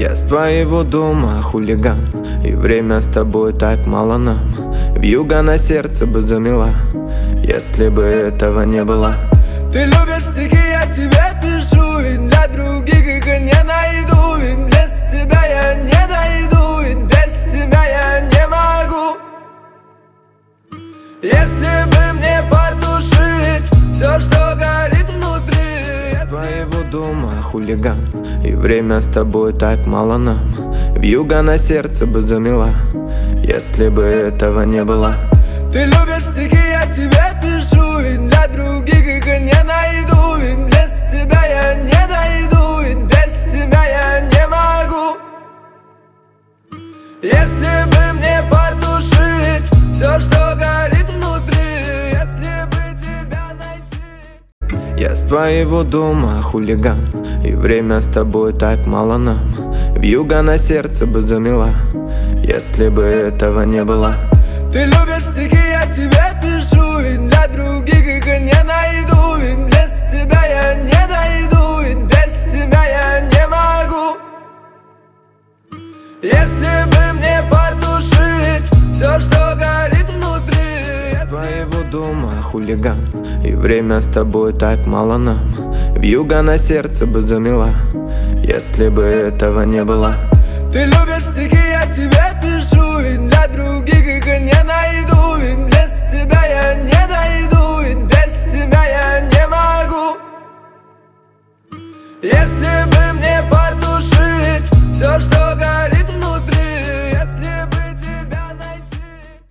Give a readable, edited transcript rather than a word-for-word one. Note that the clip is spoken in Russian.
Я с твоего дома хулиган, и время с тобой так мало нам. Вьюга на сердце бы замела, если бы этого не было. Ты любишь стихи, я тебе пишу, и для других их не найду, и без тебя я не дойду, и без тебя я не могу. Если бы мне потушить все, что горит внутри. Я с твоего дома хулиган, и время с тобой так мало нам. Вьюга на сердце бы замела, если бы этого не было. Ты любишь стихи, я тебе пишу, и для других их не найду, и без тебя я не дойду, и без тебя я не могу. Если бы мне потушить все, что горит внутри, если бы тебя найти. Я с твоего дома хулиган, и время с тобой так мало нам. Вьюга на сердце бы замела, если бы этого не было. Ты любишь стихи, я тебе пишу, и для других их не найду, и без тебя я не дойду, и без тебя я не могу. Если бы мне потушить все, что горит внутри. Я с твоего дома хулиган, и время с тобой так мало нам. Вьюга на сердце бы замела, если бы этого не было. Ты любишь стихи, я тебе пишу, и для других их не найду, и без тебя я не